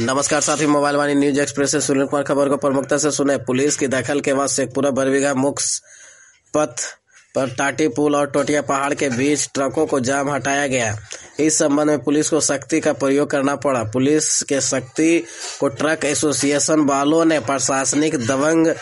नमस्कार साथी, मोबाइल वाणी news express से सुनील कुमार खबर को प्रमुखता से सुने। पुलिस की दखल के बाद शेखपुरा बरबीघा मुख्य पथ पर टाटी पुल और टोटिया पहाड़ के बीच ट्रकों को जाम हटाया गया। इस संबंध में पुलिस को सख्ती का प्रयोग करना पड़ा। पुलिस के सख्ती को ट्रक एसोसिएशन वालों ने प्रशासनिक दबंग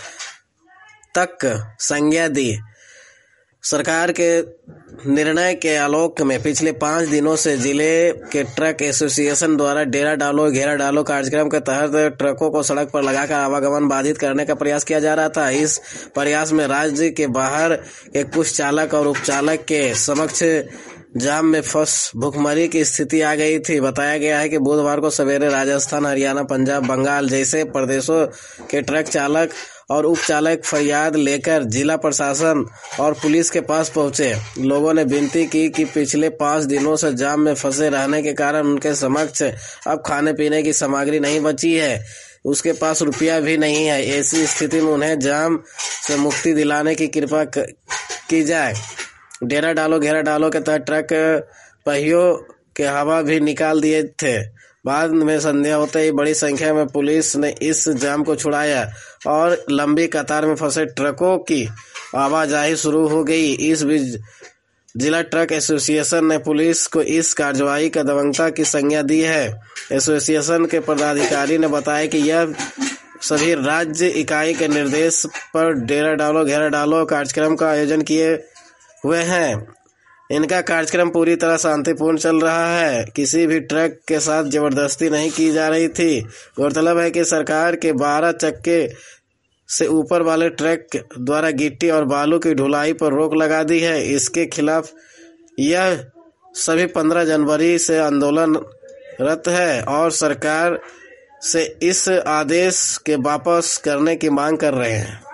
तक संज्ञा दी। सरकार के निर्णय के आलोक में पिछले 5 दिनों से जिले के ट्रक एसोसिएशन द्वारा डेरा डालो घेरा डालो कार्यक्रम के तहत ट्रकों को सड़क पर लगाकर आवागमन बाधित करने का प्रयास किया जा रहा था। इस प्रयास में राज्य के बाहर के कुछ चालक और उपचालक के समक्ष जाम में फंस भुखमरी की स्थिति आ गई थी। बताया गया है कि बुधवार को सवेरे राजस्थान, हरियाणा, पंजाब, बंगाल जैसे प्रदेशों के ट्रक चालक और उपचालक फरियाद लेकर जिला प्रशासन और पुलिस के पास पहुंचे। लोगों ने विनती की कि पिछले 5 दिनों से जाम में फंसे रहने के कारण उनके समक्ष अब खाने पीने की सामग्री नहीं बची है, उसके पास रुपया भी नहीं है। ऐसी स्थिति में उन्हें जाम से मुक्ति दिलाने की कृपा की जाए। डेरा डालो घेरा डालो के तहत ट्रक पहियों के हवा भी निकाल दिए थे। बाद में संध्या होते ही बड़ी संख्या में पुलिस ने इस जाम को छुड़ाया और लंबी कतार में फंसे ट्रकों की आवाजाही शुरू हो गई। इस बीच जिला ट्रक एसोसिएशन ने पुलिस को इस कार्रवाई का दबंगता की संज्ञा दी है। एसोसिएशन के पदाधिकारी ने बताया कि यह सभी राज्य इकाई के निर्देश पर डेरा डालो घेरा डालो कार्यक्रम का आयोजन किए हुए हैं। इनका कार्यक्रम पूरी तरह शांतिपूर्ण चल रहा है। किसी भी ट्रक के साथ जबरदस्ती नहीं की जा रही थी। गौरतलब है कि सरकार के 12 चक्के से ऊपर वाले ट्रक द्वारा गिट्टी और बालू की ढुलाई पर रोक लगा दी है। इसके खिलाफ यह सभी 15 जनवरी से आंदोलनरत है और सरकार से इस आदेश के वापस करने की मांग कर रहे हैं।